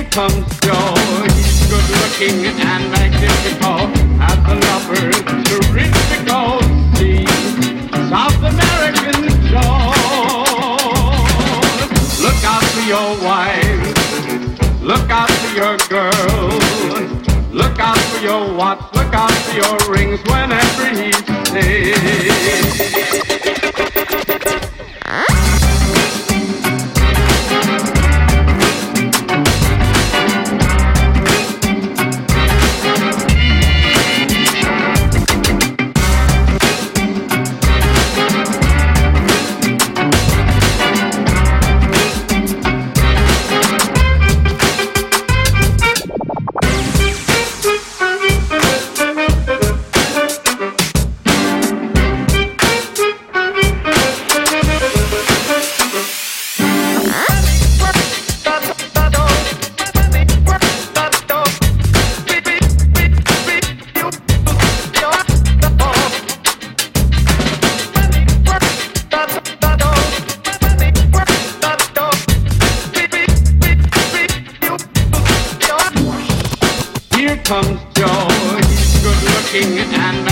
comes Joe. He's good looking and magnifical, as the lovers terrifical. See, South American Joe. Look out for your wife, look out for your girl, look out for your watch, look out for your rings whenever he sings. Here comes Joe, he's good looking and